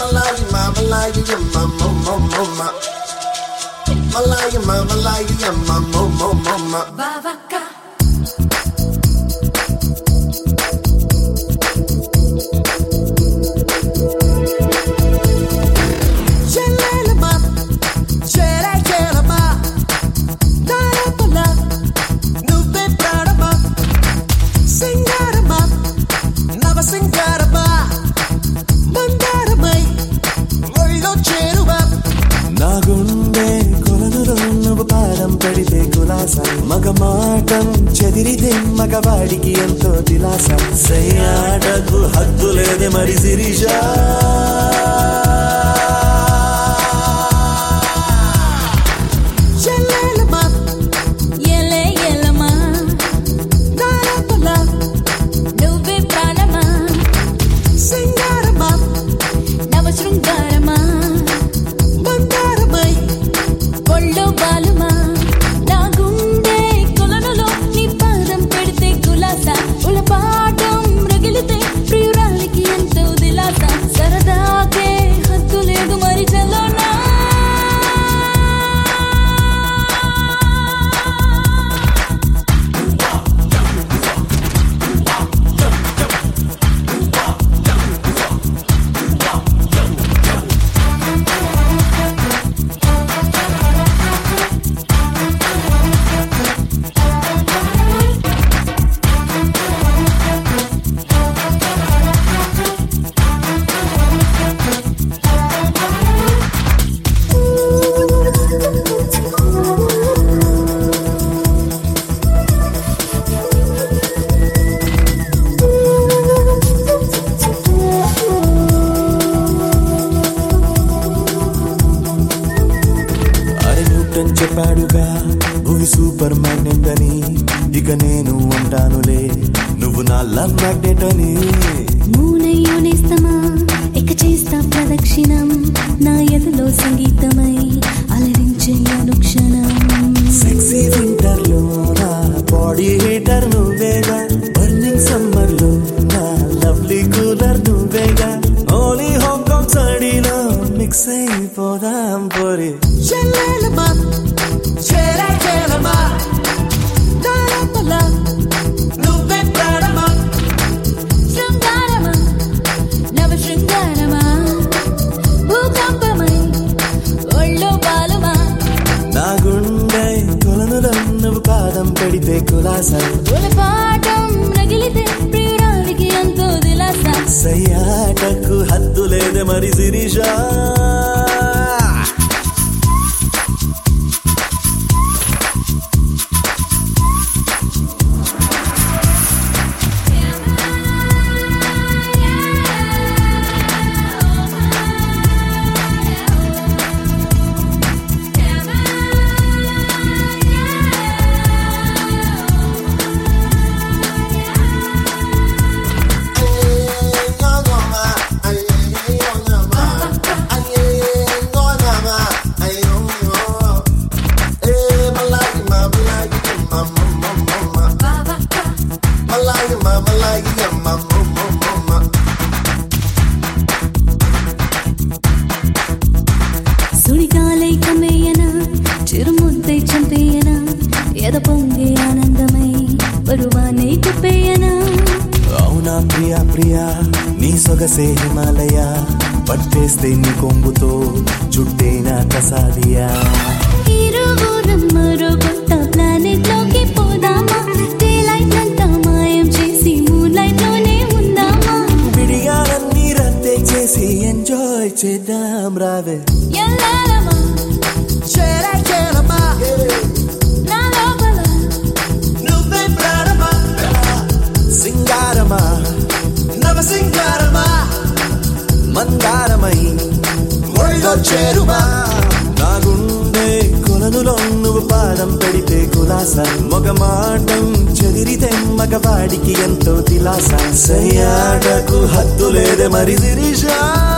మగమాటం చెదిరితే మగవాడికి ఎంతో దిలాస సయ్యాటకు హద్దు లేదే మరి శిరీష చెప్పాడుగా భూమి సూపర్ మ్యాగ్నెట్ అని ఇక నేను అంటానులే నువ్వు నా లవ్ మ్యాగ్నెట్ అని మూనయ్యోనేస్తమా ఇక చేస్తా ప్రదక్షిణం నా ఎదులో సంగీతమై అలరించే అనుక్షణం సెక్సీ వింటర్ లో నా బాడీ హీటర్ నువ్వేగా బర్నింగ్ సమ్మర్ లో నా లవ్లీ కూలర్ నువ్వేగా ఓన్లీ హాంకాంగ్ సాడీలో మిక్స్ అయిపోదాం పోరి నా గుండె కొలనులో నువ్వు పాదం పెడితే కులాస సయ్యాటకు హద్దు లేదే మరి శిరీష సుడిగాలై కమ్మేయనా చిరుముద్దై చంపేయనా ఎద పొంగే ఆనందమై బరువానే కుప్పేయనా అవునా ప్రియా ప్రియా నీ సొగసే హిమాలయ పట్టేస్తే నీ కొంగుతో చుట్టేనా కసాదియా ఇరువురం మరో కొత్త ప్లానెట్ లోకి పోదామా డే లైట్ అంతా మాయం చేసి మూన్ లైట్ లోనే ఉందామా విడిగాలన్నీ రద్దే చేసి ఎంజాయ్ చేద్దాం రావే ఎల్లారమా నా లోపల నువ్వే ప్రాణమా సింగారమా నవ సింగారమా మందారమై ఒళ్ళో చేరుమా నా గుండె కొలనులో నువ్వు పాదం పెడితే కులాస మగమాటం చెదిరితే మగవాడికి ఎంతో దిలాస సయ్యాటకు హద్దు లేదే మరి శిరీష